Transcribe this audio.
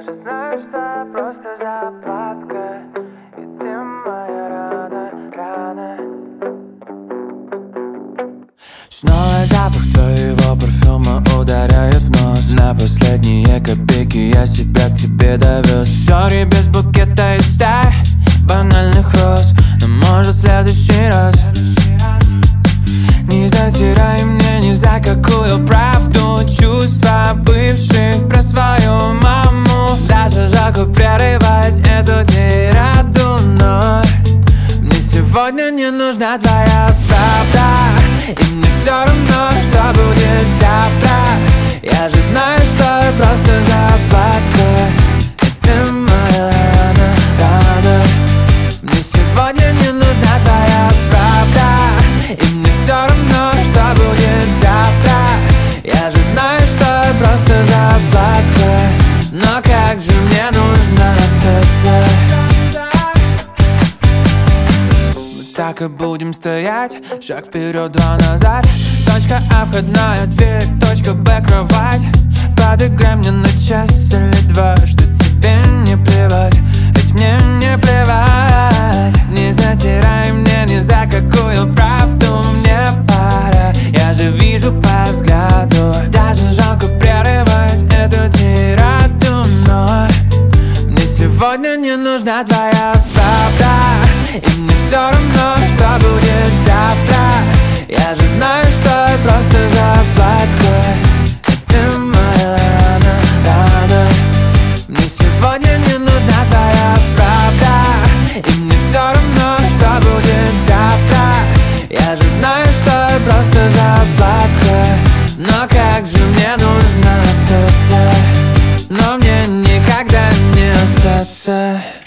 же знаю, что я просто заплатка, и ты моя рана. Снова запах твоего парфюма ударяет в нос. На последние копейки я себя к тебе довез. Сори без букета и стая банальных роз, но может в следующий раз. Не затирай мне ни за какую правду чувства бывших про свою маму. Даже жалко прерывать эту тираду, но мне сегодня не нужна твоя правда, и мне все равно, что будет завтра. Я же знаю, что я просто заплатка, и ты моя рана. Мне сегодня не нужна твоя правда, и мне все равно, что будет завтра. Я же знаю, что я просто заплатка, но как же мне нужно остаться. Так и будем стоять, шаг вперед, два назад. Точка А входная дверь, точка Б кровать. Подыграй мне на час или два, что тебе не плевать, ведь мне не плевать. Не затирай мне ни за какую правду, мне пора. Я же вижу по взгляду, даже жалко прерывать эту тираду, но мне сегодня не нужна твоя правда, и мне все равно, что будет завтра. Я же знаю, что я просто заплатка, и ты моя рана. Мне сегодня не нужна твоя правда, и мне все равно, что будет завтра. Я же знаю, что я просто заплатка, но как же мне нужно остаться, но мне никогда не остаться.